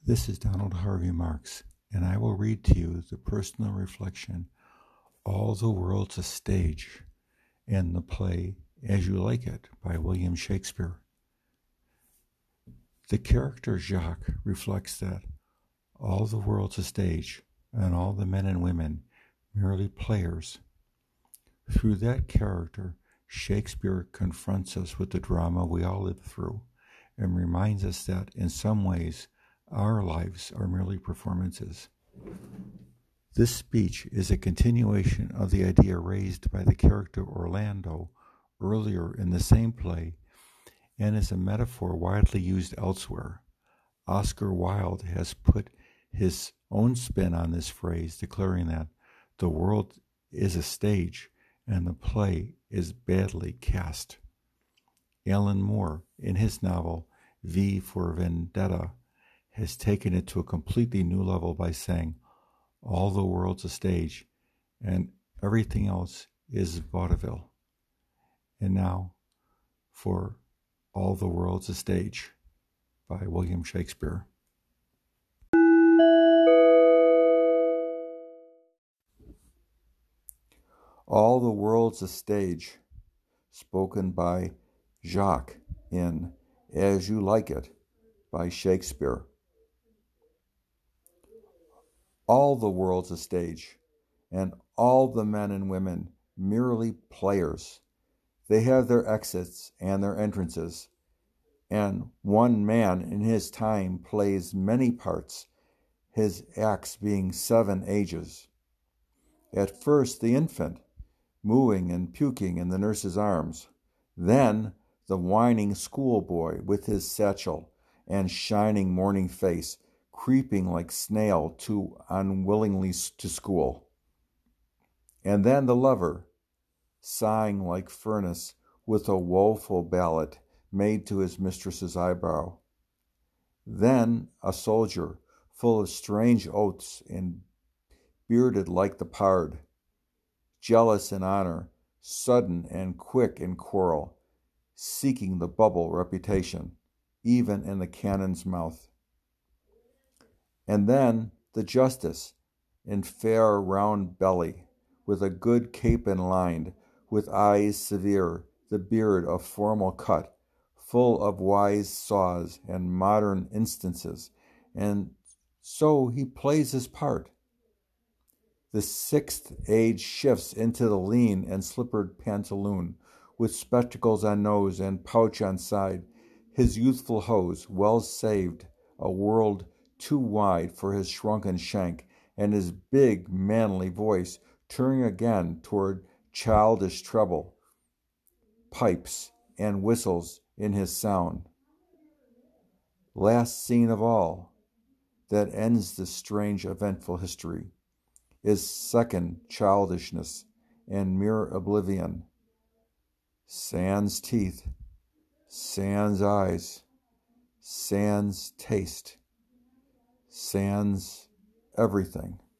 This is Donald Harvey Marks, and I will read to you the personal reflection, All the World's a Stage, in the play As You Like It by William Shakespeare. The character Jacques reflects that all the world's a stage, and all the men and women merely players. Through that character, Shakespeare confronts us with the drama we all live through and reminds us that, in some ways, our lives are merely performances. This speech is a continuation of the idea raised by the character Orlando earlier in the same play and is a metaphor widely used elsewhere. Oscar Wilde has put his own spin on this phrase, declaring that the world is a stage and the play is badly cast. Alan Moore, in his novel V for Vendetta, has taken it to a completely new level by saying, all the world's a stage and everything else is vaudeville. And now for All the World's a Stage by William Shakespeare. All the World's a Stage, spoken by Jacques in As You Like It by Shakespeare. All the world's a stage, and all the men and women merely players. They have their exits and their entrances, and one man in his time plays many parts, his acts being 7 ages. At first the infant, mooing and puking in the nurse's arms, then the whining schoolboy with his satchel and shining morning face, creeping like snail too unwillingly to school. And then the lover, sighing like furnace with a woeful ballad made to his mistress's eyebrow. Then a soldier, full of strange oaths and bearded like the pard, jealous in honor, sudden and quick in quarrel, seeking the bubble reputation, even in the cannon's mouth. And then the justice, in fair round belly, with a good cape enlined, with eyes severe, the beard of formal cut, full of wise saws and modern instances, and so he plays his part. The 6th age shifts into the lean and slippered pantaloon, with spectacles on nose and pouch on side, his youthful hose, well saved, a world too wide for his shrunken shank, and his big, manly voice turning again toward childish treble, pipes and whistles in his sound. Last scene of all, that ends this strange, eventful history, is second childishness and mere oblivion. Sans teeth, sans eyes, sans taste, sans everything.